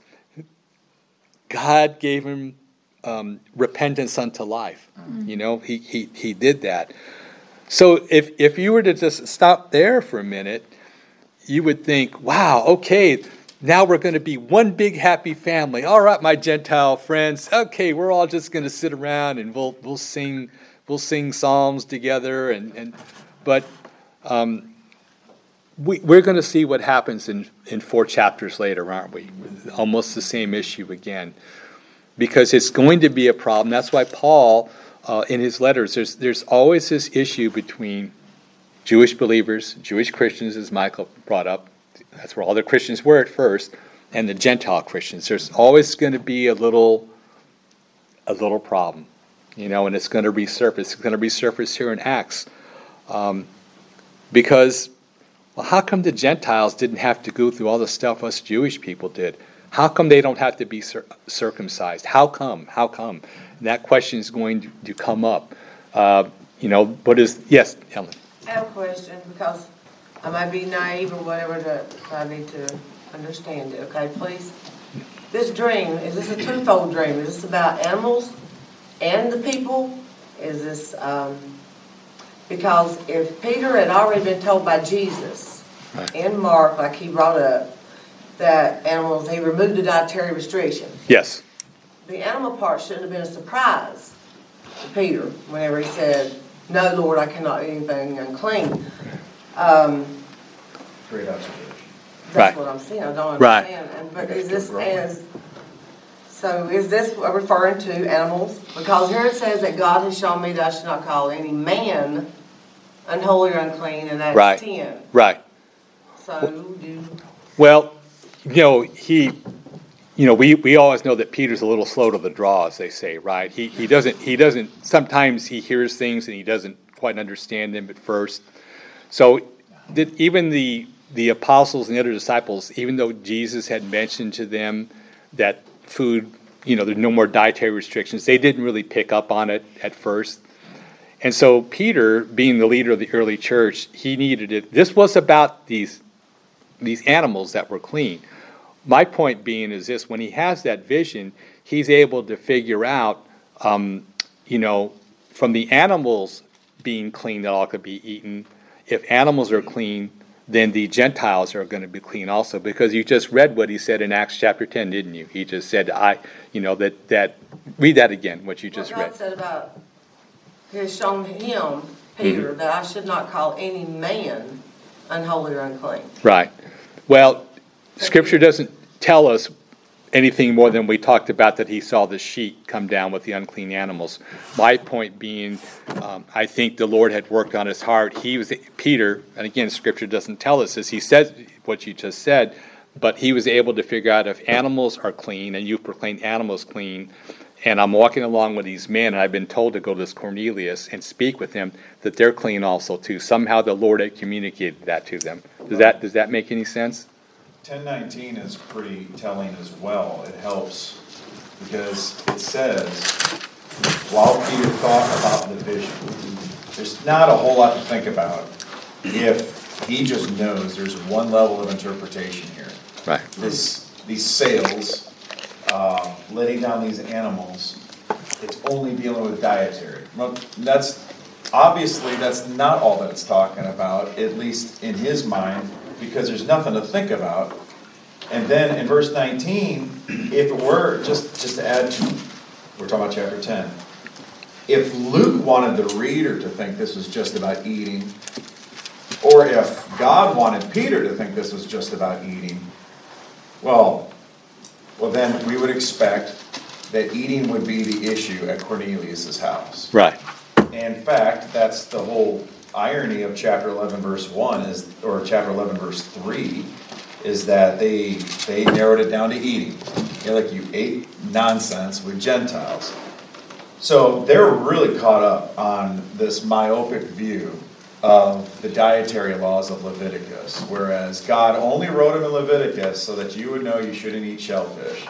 God gave them um, repentance unto life. Mm-hmm. You know, he he he did that. So if if you were to just stop there for a minute, you would think, wow, okay. Now we're going to be one big happy family. All right, my Gentile friends. Okay, we're all just going to sit around and we'll we'll sing we'll sing psalms together. And, and but um, we we're going to see what happens in, in four chapters later, aren't we? Almost the same issue again, because it's going to be a problem. That's why Paul, uh, in his letters, there's there's always this issue between Jewish believers, Jewish Christians, as Michael brought up. That's where all the Christians were at first, and the Gentile Christians. There's always going to be a little, a little problem, you know, and it's going to resurface. It's going to resurface here in Acts, um, because, well, how come the Gentiles didn't have to go through all the stuff us Jewish people did? How come they don't have to be cir- circumcised? How come? How come? And that question is going to, to come up. Uh, you know, what is yes, Ellen? I have a question because I might be naive or whatever, that I need to understand it, okay, please? This dream, is this a twofold dream? Is this about animals and the people? Is this, um, because if Peter had already been told by Jesus Right. in Mark, like he brought up, that animals, he removed the dietary restriction. Yes. The animal part shouldn't have been a surprise to Peter whenever he said, "No, Lord, I cannot eat anything unclean." Um, Great observation. that's Right. what I'm saying. I don't Right. understand. And, but is this as so? Is this referring to animals? Because here it says that God has shown me that I should not call any man unholy or unclean, and that's Right. ten. Right. So do Well, you know, he, you know, we, we always know that Peter's a little slow to the draw, as they say, right? He he doesn't he doesn't. Sometimes he hears things and he doesn't quite understand them at first. So, did even the the apostles and the other disciples, even though Jesus had mentioned to them that food, you know, there's no more dietary restrictions, they didn't really pick up on it at first. And so Peter, being the leader of the early church, he needed it. This was about these these animals that were clean. My point being is this: when he has that vision, he's able to figure out, um, you know, from the animals being clean that all could be eaten. If animals are clean, then the Gentiles are going to be clean also, because you just read what he said in Acts chapter ten, didn't you? He just said, I, you know, that, that read that again, what you just what God read. said about He has shown him, Peter, that I should not call any man unholy or unclean. Right. Well, Scripture doesn't tell us anything more than we talked about that he saw the sheet come down with the unclean animals. My point being, um, I think the Lord had worked on his heart. He was Peter, and again, Scripture doesn't tell us this. He said what you just said, but he was able to figure out if animals are clean, and you've proclaimed animals clean, and I'm walking along with these men, and I've been told to go to this Cornelius and speak with him, that they're clean also too. Somehow the Lord had communicated that to them. Does that does that make any sense? ten nineteen is pretty telling as well. It helps because it says, while Peter thought about the vision, there's not a whole lot to think about if he just knows there's one level of interpretation here. Right. This, these sails, uh, letting down these animals, it's only dealing with dietary. Well, that's obviously that's not all that it's talking about, at least in his mind, because there's nothing to think about. And then in verse nineteen, if it were, just, just to add to, we're talking about chapter ten, if Luke wanted the reader to think this was just about eating, or if God wanted Peter to think this was just about eating, well, well then we would expect that eating would be the issue at Cornelius' house. Right. In fact, that's the whole irony of chapter eleven, verse one, is, or chapter eleven, verse three, is that they they narrowed it down to eating. You know, like you ate nonsense with Gentiles. So they're really caught up on this myopic view of the dietary laws of Leviticus, whereas God only wrote them in Leviticus so that you would know you shouldn't eat shellfish.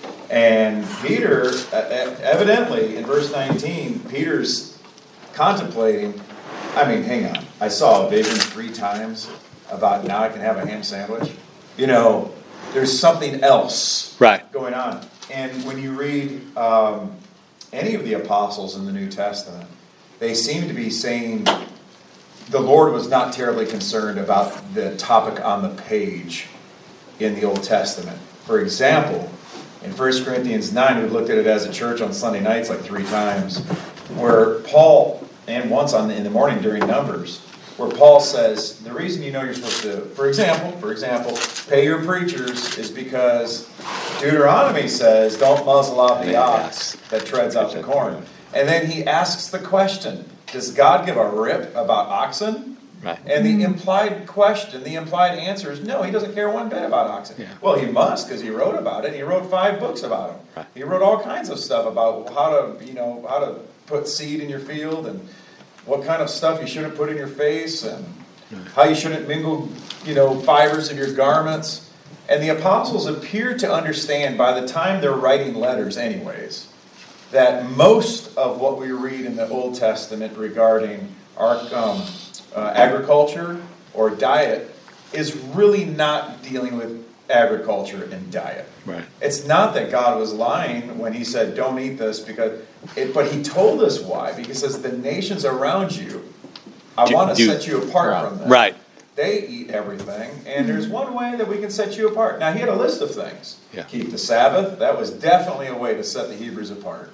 And Peter, evidently, in verse nineteen, Peter's contemplating, I mean, hang on, I saw a vision three times about now I can have a ham sandwich. You know, there's something else right. going on. And when you read um, any of the apostles in the New Testament, they seem to be saying the Lord was not terribly concerned about the topic on the page in the Old Testament. For example, in First Corinthians nine, we looked at it as a church on Sunday nights like three times, where Paul, and once on the, in the morning during Numbers, where Paul says, the reason you know you're supposed to, for example, for example, pay your preachers is because Deuteronomy says, don't muzzle out the ox that treads out the corn. And then he asks the question, does God give a rip about oxen? Right. And the implied question, the implied answer is no, he doesn't care one bit about oxen. Yeah. Well, he must, because he wrote about it. He wrote five books about them. Right. He wrote all kinds of stuff about how to, you know, how to put seed in your field and what kind of stuff you shouldn't put in your face and how you shouldn't mingle, you know, fibers of your garments. And the apostles appear to understand by the time they're writing letters anyways, that most of what we read in the Old Testament regarding our um, uh, agriculture or diet is really not dealing with agriculture and diet. Right. It's not that God was lying when he said, don't eat this, because it, but he told us why. Because he says, the nations around you, I Do- want to do- set you apart right. from them. Right. They eat everything, and there's one way that we can set you apart. Now, he had a list of things. Yeah. Keep the Sabbath. That was definitely a way to set the Hebrews apart.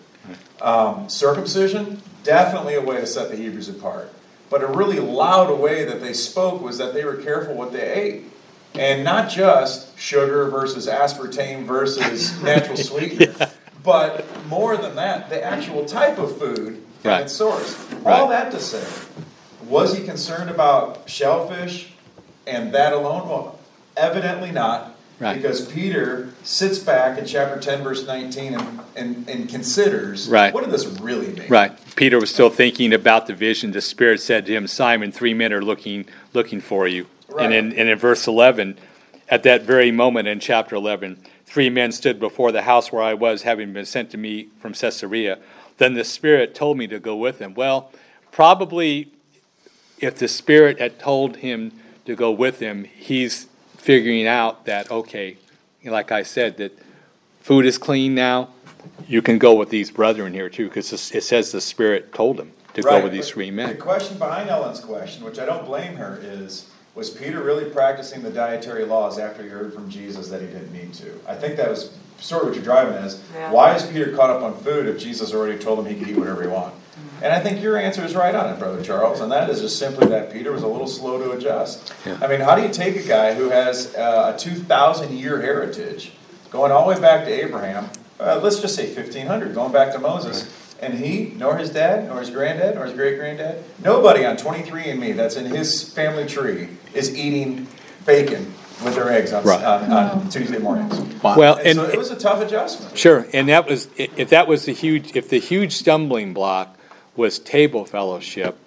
Um, circumcision, definitely a way to set the Hebrews apart. But a really loud way that they spoke was that they were careful what they ate. And not just sugar versus aspartame versus natural sweetener, yeah. but more than that, the actual type of food and right. its source. Right. All that to say, was he concerned about shellfish and that alone? Well, evidently not. Right. Because Peter sits back in chapter ten, verse nineteen, and, and, and considers, right. what does this really mean? Right. Peter was still thinking about the vision. The Spirit said to him, Simon, three men are looking looking for you. Right. And, in, and in verse eleven, at that very moment in chapter eleven, three men stood before the house where I was, having been sent to me from Caesarea. Then the Spirit told me to go with them. Well, probably if the Spirit had told him to go with him, he's figuring out that, okay, like I said, that food is clean now. You can go with these brethren here too, because it says the Spirit told him to right. go with these three men. The question behind Ellen's question, which I don't blame her, is, was Peter really practicing the dietary laws after he heard from Jesus that he didn't need to? I think that was sort of what you're driving at. Yeah. Why is Peter caught up on food if Jesus already told him he could eat whatever he wanted? And I think your answer is right on it, Brother Charles, and that is just simply that Peter was a little slow to adjust. Yeah. I mean, how do you take a guy who has uh, a two thousand year heritage, going all the way back to Abraham, uh, let's just say fifteen hundred, going back to Moses. And he, nor his dad, nor his granddad, nor his great-granddad, nobody on twenty-three and me that's in his family tree is eating bacon with their eggs on, Right. on, on Tuesday mornings. Well, And and so it was a tough adjustment. sure, and that was if that was the huge if the huge stumbling block was table fellowship.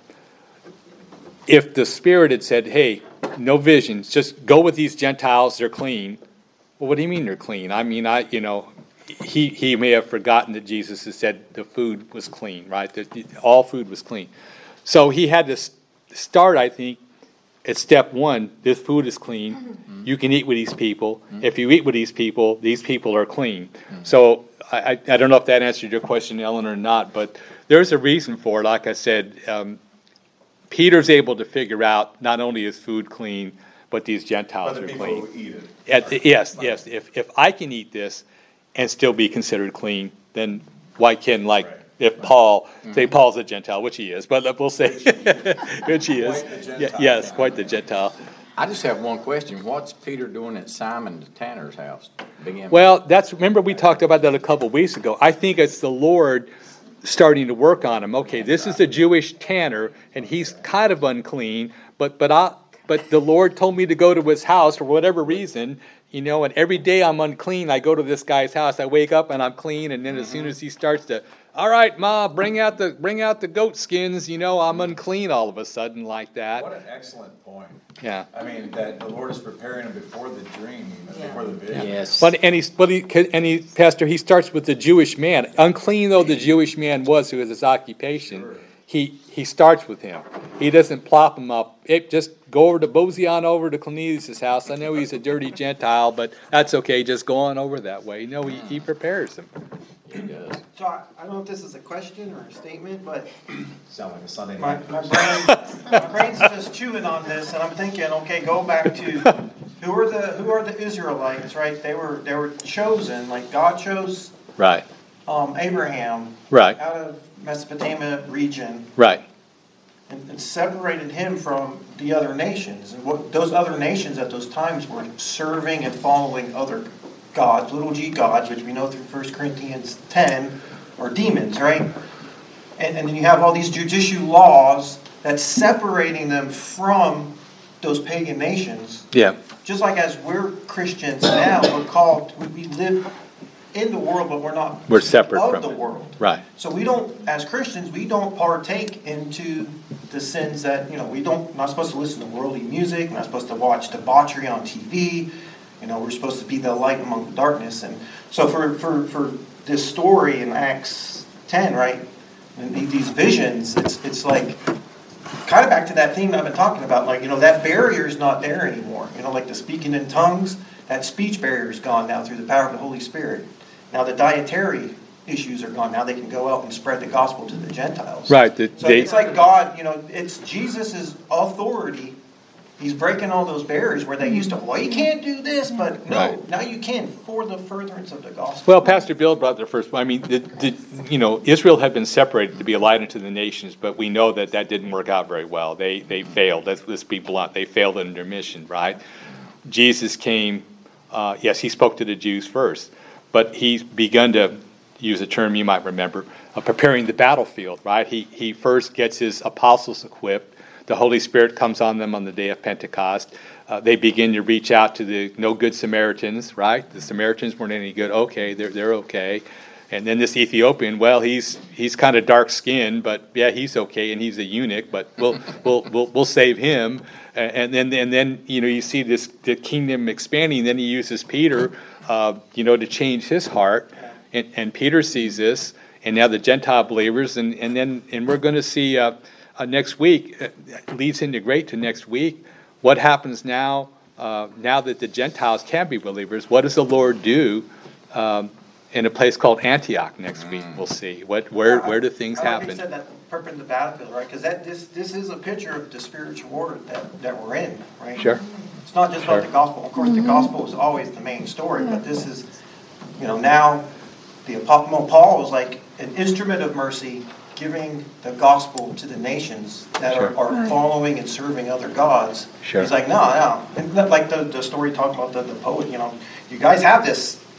If the Spirit had said, "Hey, no visions, just go with these Gentiles; they're clean." Well, what do you mean they're clean? I mean, I you know. He he may have forgotten that Jesus has said the food was clean, right? That all food was clean. So he had to start, I think, at step one. This food is clean. Mm-hmm. You can eat with these people. Mm-hmm. If you eat with these people, these people are clean. Mm-hmm. So I, I don't know if that answered your question, Ellen, or not, but there's a reason for it. Like I said, um, Peter's able to figure out not only is food clean, but these Gentiles But the are people clean. who eat it. At the, yes, yes. If if I can eat this and still be considered clean, then why can, like, Right. if Paul, say Paul's a Gentile, which he is, but we'll say, which he is. Quite the Yeah, Gentile. yes, quite the Gentile. I just have one question. What's Peter doing at Simon Tanner's house? to begin with? Well, that's, remember we talked about that a couple of weeks ago. I think it's the Lord starting to work on him. Okay, this is a Jewish tanner, and he's kind of unclean, but, but I, but the Lord told me to go to his house for whatever reason, you know, and every day I'm unclean, I go to this guy's house, I wake up and I'm clean, and then as soon as he starts to, all right, Ma, bring out the bring out the goat skins, you know, I'm unclean all of a sudden like that. What an excellent point. Yeah. I mean, that the Lord is preparing him before the dream, before the vision. Yes. But and he's but he and he Pastor, he starts with the Jewish man. Unclean though the Jewish man was, who was his occupation, Sure. he he starts with him. He doesn't plop him up. It just go over to Bosey on over to Cornelius' house. I know he's a dirty Gentile, but that's okay. Just go on over that way. No, he, he prepares him. He does. So I, I don't know if this is a question or a statement, but Sound like a Sunday my, night. my brain, my brain's just chewing on this, and I'm thinking, okay, go back to who are the who are the Israelites, right? They were they were chosen, like God chose Right. um, Abraham Right. out of Mesopotamia region Right. and, and separated him from the other nations. And what those other nations at those times were serving and following other gods, little g gods, which we know through First Corinthians ten, are demons, right? And, and then you have all these judicial laws that's separating them from those pagan nations. Yeah. Just like as we're Christians now, we're called, we, we live in the world, but we're not We're separate of from the it. world. Right. So we don't, as Christians, we don't partake into the sins that, you know, we don't, not supposed to listen to worldly music, not supposed to watch debauchery on T V, you know, we're supposed to be the light among the darkness. And so for, for, for this story in Acts ten, right, and these visions, it's, it's like, kind of back to that theme I've been talking about, like, you know, that barrier is not there anymore. You know, like the speaking in tongues, that speech barrier is gone now through the power of the Holy Spirit. Now the dietary issues are gone. Now they can go out and spread the gospel to the Gentiles. Right. The, So they, it's like God, you know, it's Jesus' authority. He's breaking all those barriers where they used to, well, you can't do this, but no, Right. now you can for the furtherance of the gospel. Well, Pastor Bill brought the first. I mean, the, the, you know, Israel had been separated to be a light unto the nations, but we know that that didn't work out very well. They they failed. Let's, let's be blunt. They failed in their mission, right? Jesus came. Uh, yes, he spoke to the Jews first, but he's begun to use a term you might remember, uh, preparing the battlefield, right? He he first gets his apostles equipped. The Holy Spirit comes on them on the day of Pentecost. Uh, they begin to reach out to the no good Samaritans, right? The Samaritans weren't any good. Okay, they're they're okay. And then this Ethiopian, well, he's he's kind of dark skinned, but yeah, he's okay, and he's a eunuch, but we'll we'll we'll, we'll save him. And then and then you know you see this the kingdom expanding. Then he uses Peter, uh, you know, to change his heart, and, and Peter sees this, and now the Gentile believers, and and then and we're going to see. Uh, Uh, next week, uh, leads into great to next week. What happens now, uh, now that the Gentiles can be believers? What does the Lord do um, in a place called Antioch next week? We'll see. What, where, where do things I like happen? you said that prepping the battlefield, right? Because that this this is a picture of the spiritual war that, that we're in, right? Sure. It's not just Sure. about the gospel. Of course, the gospel is always the main story, but this is, you know, now the Apostle Paul is like an instrument of mercy, giving the gospel to the nations that Sure. are, are following and serving other gods. Sure. He's like, no, no. And like the, the story talked about the, the poet, you know, you guys have this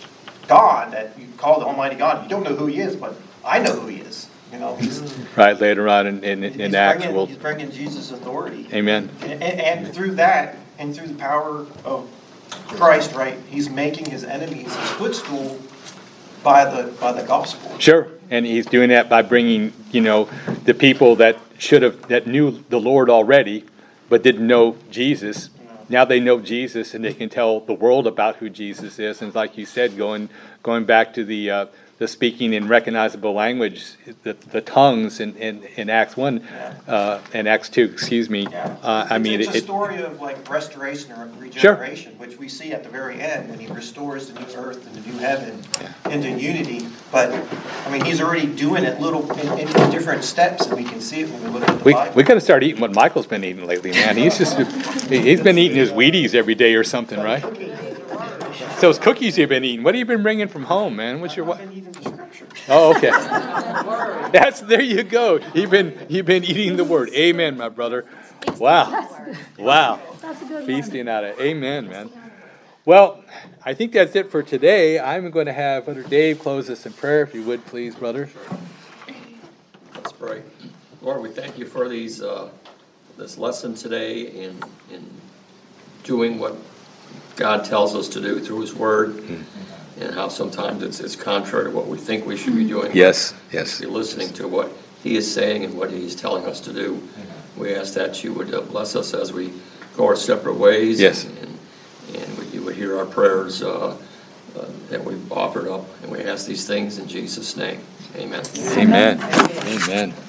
God that you call the Almighty God. You don't know who He is, but I know who He is. You know, He's Right, later on in, in, in he's Acts, bringing, we'll, He's bringing Jesus' authority. amen. And, and through that, and through the power of Christ, right, He's making His enemies His footstool by the by the gospel. Sure, and He's doing that by bringing, you know, the people that should have, that knew the Lord already, but didn't know Jesus. Now they know Jesus, and they can tell the world about who Jesus is. And like you said, going going back to the uh, the speaking in recognizable language, the, the tongues in, in, in Acts one, uh, and Acts two, excuse me. Yeah. Uh, I It's- mean, it's it, a it, story of like restoration or regeneration, which we see at the very end when He restores the new earth and the new heaven into unity. But I mean, He's already doing it little in, in different steps, and we can see it when we look at the we Bible. we got to start eating what Michael's been eating lately, man. He's just he's been eating his Wheaties every day or something, right? Those cookies you've been eating. What have you been bringing from home, man? What's your what? I've been eating the scripture. Oh, okay. That's there you go. You've been you've been eating the word. Amen, my brother. Wow, wow. That's a good one. Feasting out of amen, man. Well, I think that's it for today. I'm going to have Brother Dave close us in prayer, if you would, please, brother. Let's pray. Lord, we thank you for these uh, this lesson today in in doing what God tells us to do through His Word, and how sometimes it's it's contrary to what we think we should be doing. Yes, yes. Be listening to what He is saying and what He's telling us to do. We ask that you would uh, bless us as we go our separate ways. Yes. And, and you would hear our prayers uh, uh, that we've offered up. And we ask these things in Jesus' name. Amen. Amen. Amen.